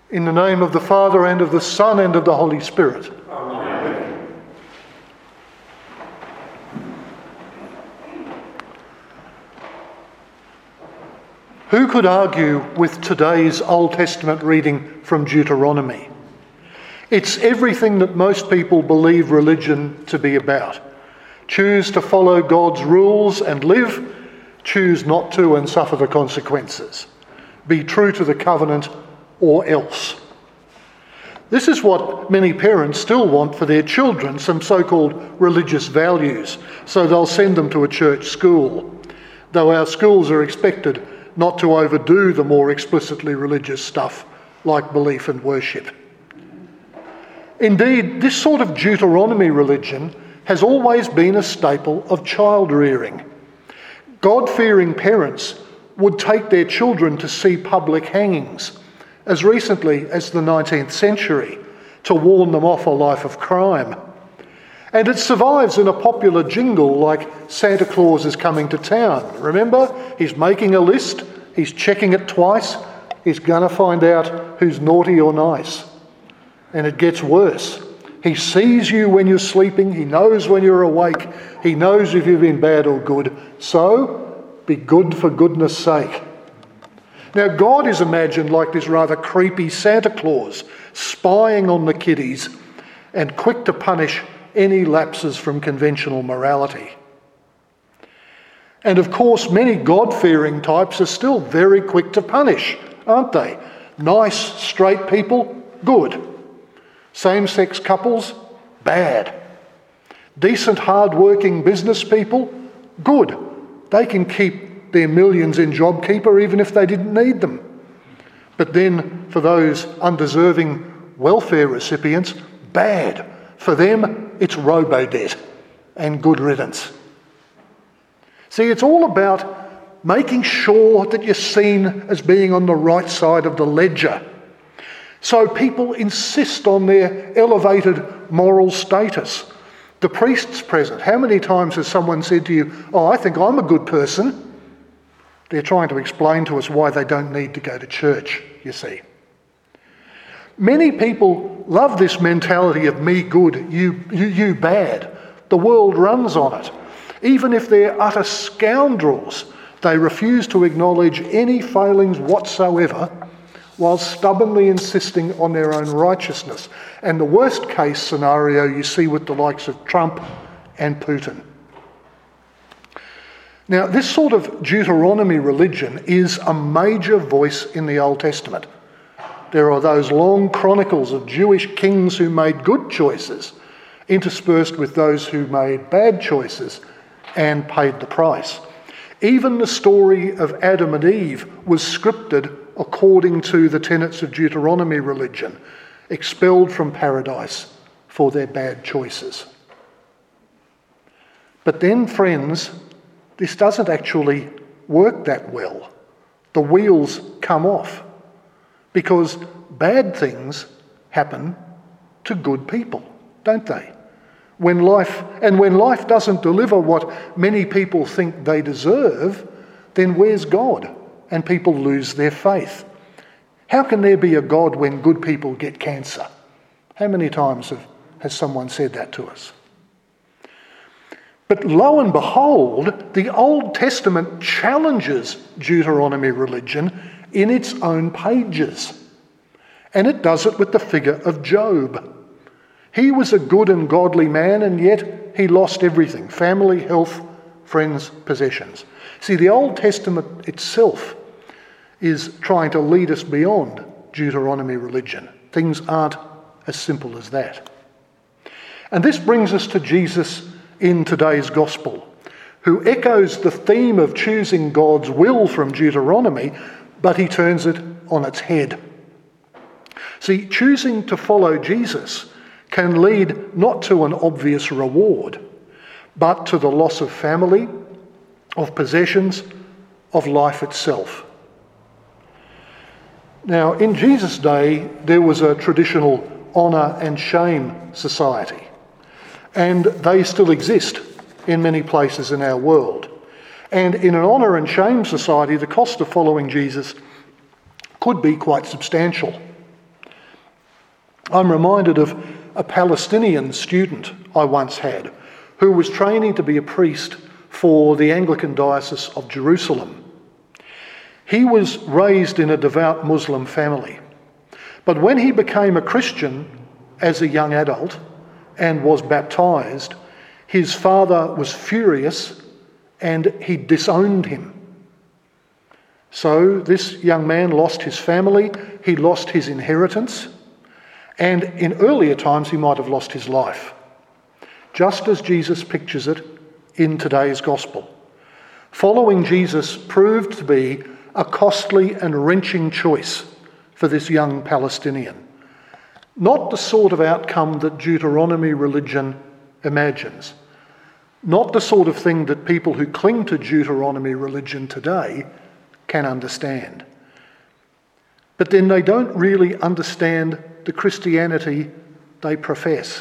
In the name of the Father, and of the Son, and of the Holy Spirit. Amen. Who could argue with today's Old Testament reading from Deuteronomy? It's everything that most people believe religion to be about. Choose to follow God's rules and live. Choose not to and suffer the consequences. Be true to the covenant or else. This is what many parents still want for their children, some so-called religious values, so they'll send them to a church school, though our schools are expected not to overdo the more explicitly religious stuff like belief and worship. Indeed, this sort of Deuteronomy religion has always been a staple of child rearing. God-fearing parents would take their children to see public hangings as recently as the 19th century to warn them off a life of crime. And it survives in a popular jingle like Santa Claus is coming to town. Remember? He's making a list, he's checking it twice, he's going to find out who's naughty or nice. And it gets worse. He sees you when you're sleeping, he knows when you're awake, he knows if you've been bad or good. So, be good for goodness sake. Now, God is imagined like this rather creepy Santa Claus, spying on the kiddies and quick to punish any lapses from conventional morality. And of course, many God-fearing types are still very quick to punish, aren't they? Nice, straight people, good. Same-sex couples, bad. Decent, hard-working business people, good. They can keep their millions in JobKeeper even if they didn't need them. But then for those undeserving welfare recipients, bad. For them, it's robo-debt and good riddance. See, it's all about making sure that you're seen as being on the right side of the ledger. So people insist on their elevated moral status. The priest's present. How many times has someone said to you, "Oh, I think I'm a good person"? They're trying to explain to us why they don't need to go to church, you see. Many people love this mentality of me good, you bad. The world runs on it. Even if they're utter scoundrels, they refuse to acknowledge any failings whatsoever while stubbornly insisting on their own righteousness. And the worst case scenario you see with the likes of Trump and Putin. Now, this sort of Deuteronomy religion is a major voice in the Old Testament. There are those long chronicles of Jewish kings who made good choices, interspersed with those who made bad choices and paid the price. Even the story of Adam and Eve was scripted according to the tenets of Deuteronomy religion, expelled from paradise for their bad choices. But then, friends, this doesn't actually work that well. The wheels come off because bad things happen to good people, don't they? When life doesn't deliver what many people think they deserve, then where's God? And people lose their faith. How can there be a God when good people get cancer? How many times has someone said that to us? But lo and behold, the Old Testament challenges Deuteronomy religion in its own pages. And it does it with the figure of Job. He was a good and godly man, and yet he lost everything: family, health, friends, possessions. See, the Old Testament itself is trying to lead us beyond Deuteronomy religion. Things aren't as simple as that. And this brings us to Jesus in today's gospel, who echoes the theme of choosing God's will from Deuteronomy, but he turns it on its head. See, choosing to follow Jesus can lead not to an obvious reward, but to the loss of family, of possessions, of life itself. Now, in Jesus' day, there was a traditional honour and shame society, and they still exist in many places in our world. And in an honour and shame society, the cost of following Jesus could be quite substantial. I'm reminded of a Palestinian student I once had who was training to be a priest for the Anglican Diocese of Jerusalem. He was raised in a devout Muslim family, but when he became a Christian as a young adult and was baptised, his father was furious and he disowned him. So this young man lost his family, he lost his inheritance, and in earlier times he might have lost his life, just as Jesus pictures it in today's gospel. Following Jesus proved to be a costly and wrenching choice for this young Palestinian. Not the sort of outcome that Deuteronomy religion imagines. Not the sort of thing that people who cling to Deuteronomy religion today can understand. But then they don't really understand the Christianity they profess.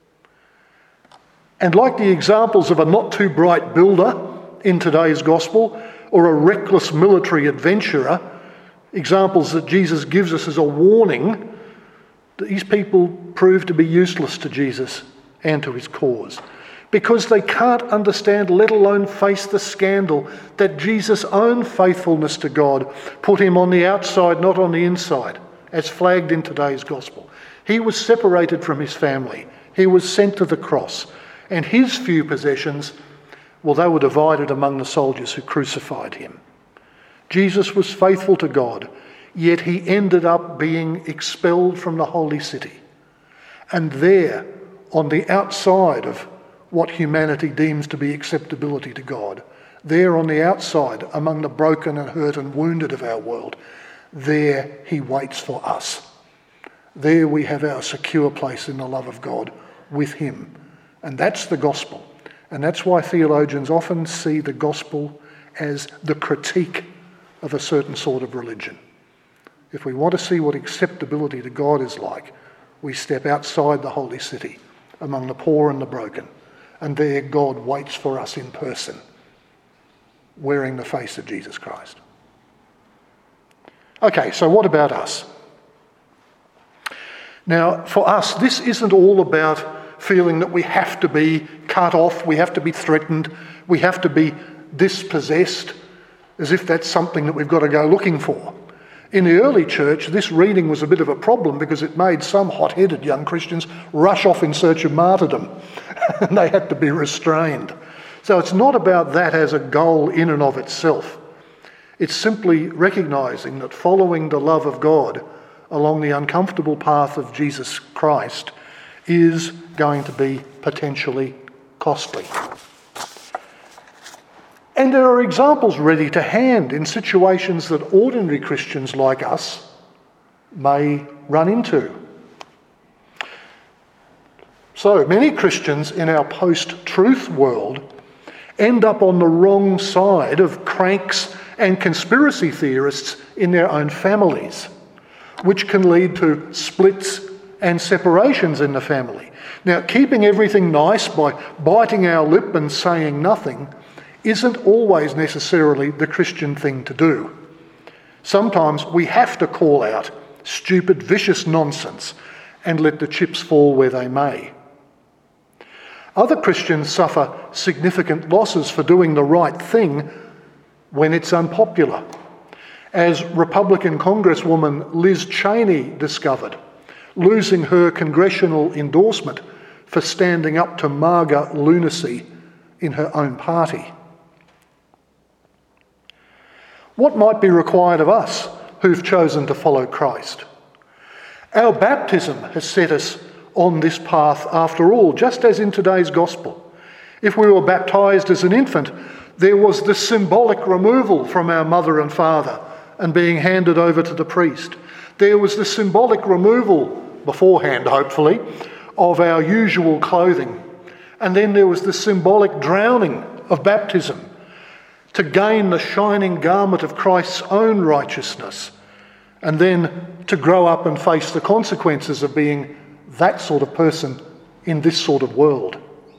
And like the examples of a not too bright builder in today's gospel, or a reckless military adventurer, examples that Jesus gives us as a warning, these people prove to be useless to Jesus and to his cause, because they can't understand, let alone face the scandal that Jesus' own faithfulness to God put him on the outside, not on the inside, as flagged in today's gospel. He was separated from his family. He was sent to the cross. And his few possessions, well, they were divided among the soldiers who crucified him. Jesus was faithful to God, yet he ended up being expelled from the holy city. And there, on the outside of what humanity deems to be acceptability to God, there on the outside, among the broken and hurt and wounded of our world, there he waits for us. There we have our secure place in the love of God with him. And that's the gospel. And that's why theologians often see the gospel as the critique of a certain sort of religion. If we want to see what acceptability to God is like, we step outside the holy city, among the poor and the broken, and there God waits for us in person, wearing the face of Jesus Christ. Okay, so what about us? Now, for us, this isn't all about feeling that we have to be cut off, we have to be threatened, we have to be dispossessed, as if that's something that we've got to go looking for. In the early church, this reading was a bit of a problem because it made some hot-headed young Christians rush off in search of martyrdom, and they had to be restrained. So it's not about that as a goal in and of itself. It's simply recognising that following the love of God along the uncomfortable path of Jesus Christ is going to be potentially costly. And there are examples ready to hand in situations that ordinary Christians like us may run into. So many Christians in our post-truth world end up on the wrong side of cranks and conspiracy theorists in their own families, which can lead to splits and separations in the family. Now, keeping everything nice by biting our lip and saying nothing isn't always necessarily the Christian thing to do. Sometimes we have to call out stupid, vicious nonsense and let the chips fall where they may. Other Christians suffer significant losses for doing the right thing when it's unpopular, as Republican Congresswoman Liz Cheney discovered, losing her congressional endorsement for standing up to MAGA lunacy in her own party. What might be required of us who've chosen to follow Christ? Our baptism has set us on this path after all, just as in today's gospel. If we were baptised as an infant, there was the symbolic removal from our mother and father and being handed over to the priest. There was the symbolic removal, beforehand hopefully, of our usual clothing. And then there was the symbolic drowning of baptism to gain the shining garment of Christ's own righteousness, and then to grow up and face the consequences of being that sort of person in this sort of world.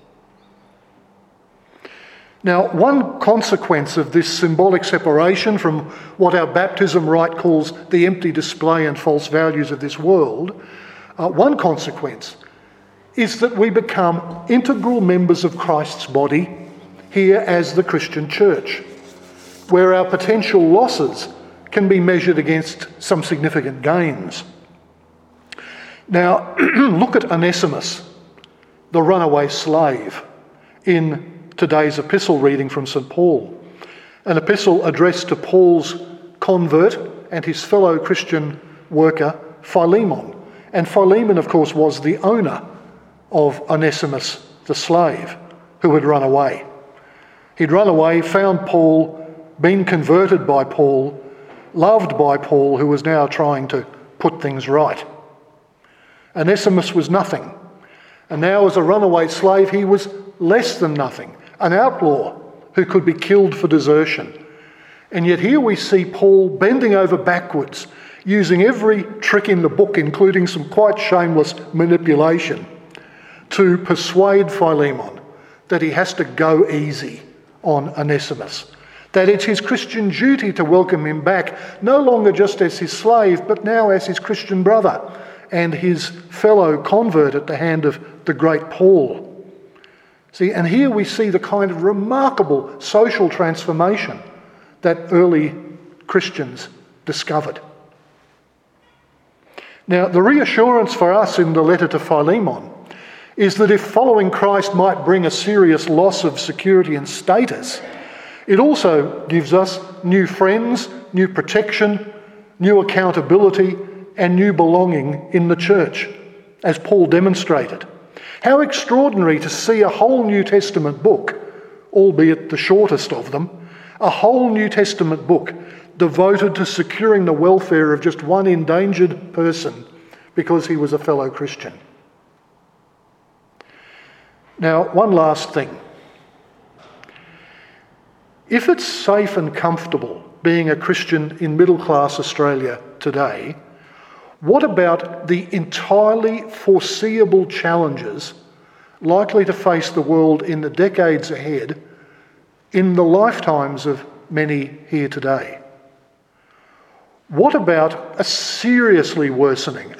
Now, one consequence of this symbolic separation from what our baptism rite calls the empty display and false values of this world One consequence is that we become integral members of Christ's body here as the Christian church, where our potential losses can be measured against some significant gains. Now, look at Onesimus, the runaway slave, in today's epistle reading from St. Paul, an epistle addressed to Paul's convert and his fellow Christian worker, Philemon. And Philemon, of course, was the owner of Onesimus, the slave, who had run away. He'd run away, found Paul, been converted by Paul, loved by Paul, who was now trying to put things right. Onesimus was nothing. And now as a runaway slave, he was less than nothing, an outlaw who could be killed for desertion. And yet here we see Paul bending over backwards, using every trick in the book, including some quite shameless manipulation, to persuade Philemon that he has to go easy on Onesimus, that it's his Christian duty to welcome him back, no longer just as his slave, but now as his Christian brother and his fellow convert at the hand of the great Paul. See, and here we see the kind of remarkable social transformation that early Christians discovered. Now, the reassurance for us in the letter to Philemon is that if following Christ might bring a serious loss of security and status, it also gives us new friends, new protection, new accountability, and new belonging in the church, as Paul demonstrated. How extraordinary to see a whole New Testament book, albeit the shortest of them, a whole New Testament book devoted to securing the welfare of just one endangered person because he was a fellow Christian. Now, one last thing. If it's safe and comfortable being a Christian in middle-class Australia today, what about the entirely foreseeable challenges likely to face the world in the decades ahead in the lifetimes of many here today? What about a seriously worsening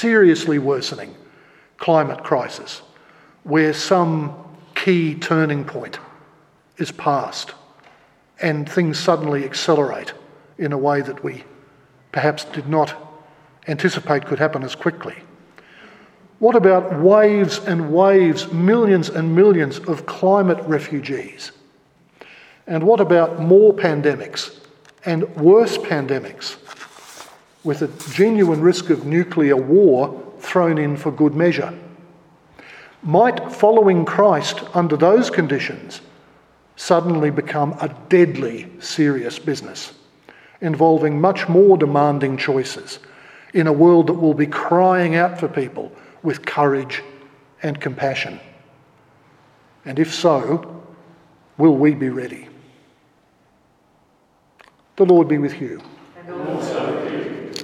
climate crisis where some key turning point is passed and things suddenly accelerate in a way that we perhaps did not anticipate could happen as quickly? What about waves and waves, millions and millions of climate refugees? And what about more pandemics and worse pandemics with a genuine risk of nuclear war thrown in for good measure? Might following Christ under those conditions suddenly become a deadly serious business, involving much more demanding choices in a world that will be crying out for people with courage and compassion? And if so, will we be ready? The Lord be with you.